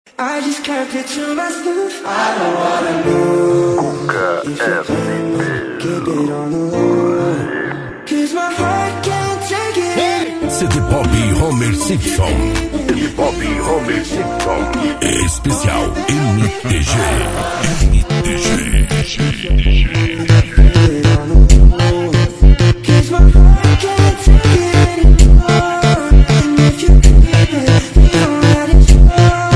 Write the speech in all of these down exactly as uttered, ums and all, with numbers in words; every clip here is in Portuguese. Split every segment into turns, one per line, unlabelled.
I just can't picture myself. I don't wanna know if you're playing. Keep it on the low, 'cause my heart can't take it.
C D Pop Homer Simpson. C D Pop Homer Simpson. Especial M T G. M T G.
Cause my heart can't take it anymore. And if you keep it, don't let it go.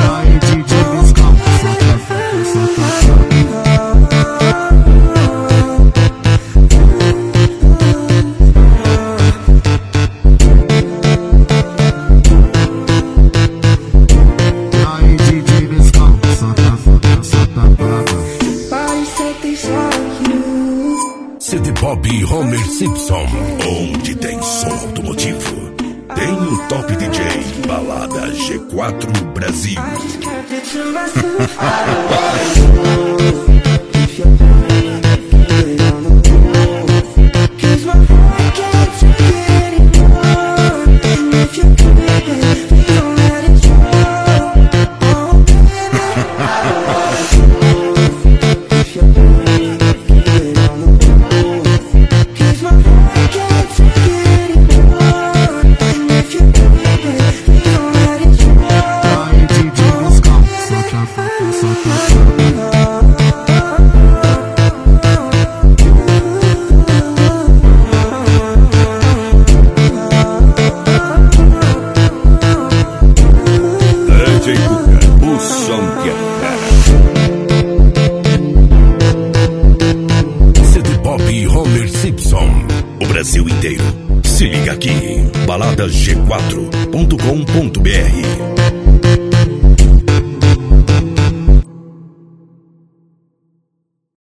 C D Pop Homer Simpson. Onde tem som automotivo, tem o Top D J Balada G quatro Brasil. O Brasil inteiro, se liga aqui, balada g quatro ponto com ponto br.